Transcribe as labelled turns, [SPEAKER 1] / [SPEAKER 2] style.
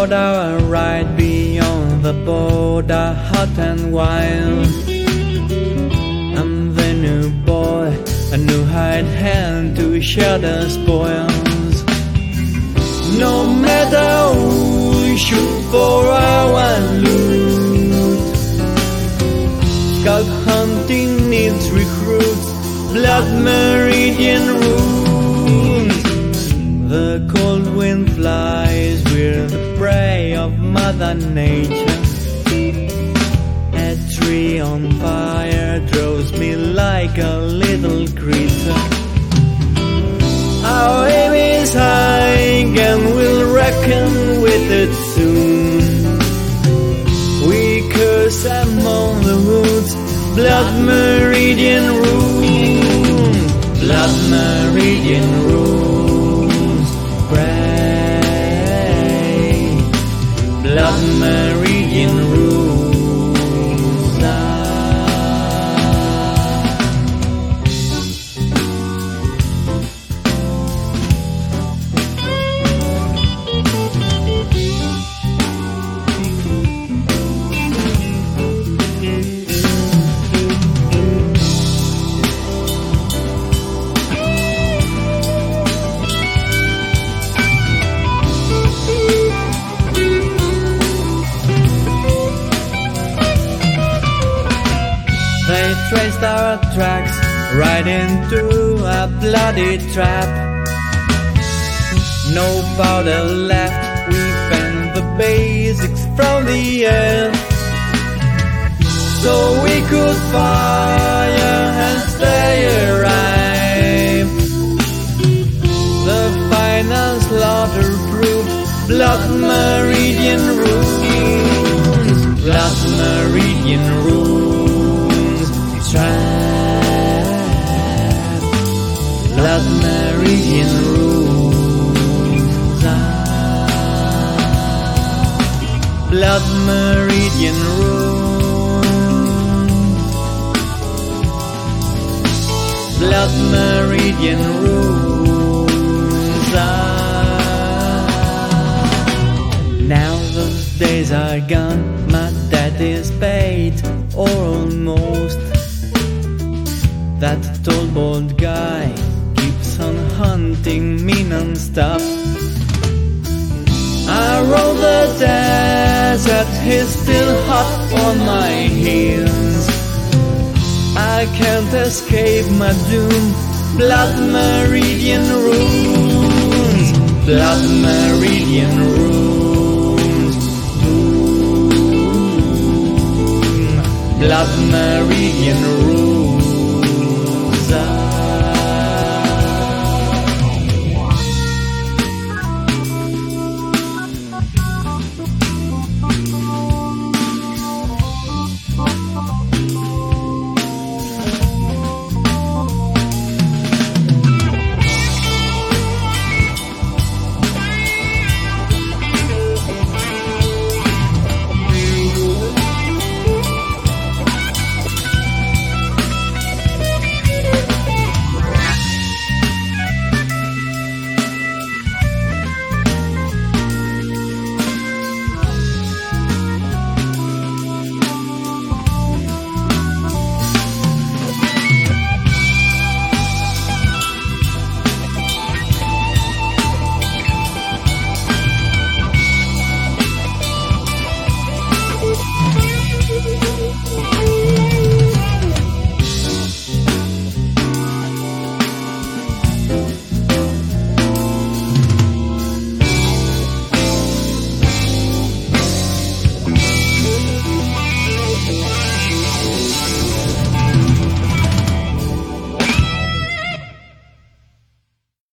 [SPEAKER 1] border, right beyond the border, hot and wild. I'm the new boy, a new hired hand to share the spoils. No matter who shoot for our loot, Scalp hunting needs recruits, blood meridian runes. The cold wind flies, we're the prey of Mother Nature. A tree on fire draws me like a little creature. Our aim is high and we'll reckon with it soon. We curse among the woods, blood meridian runes, blood meridian runes, pray, blood meridian runes. They traced our tracks right into a bloody trap. No powder left, we found the basics from the earth, so we could fire and stay alive. The final slaughter proved blood meridian runes, blood meridian runes, trap, blood meridian runes, blood meridian runes, blood meridian runes. Now those days are gone, my debt is paid, or almost. That tall bald guy keeps on hunting me non-stop. I roll the desert, he's still hot on my heels. I can't escape my doom, blood meridian runes, blood meridian runes, blood meridian runes.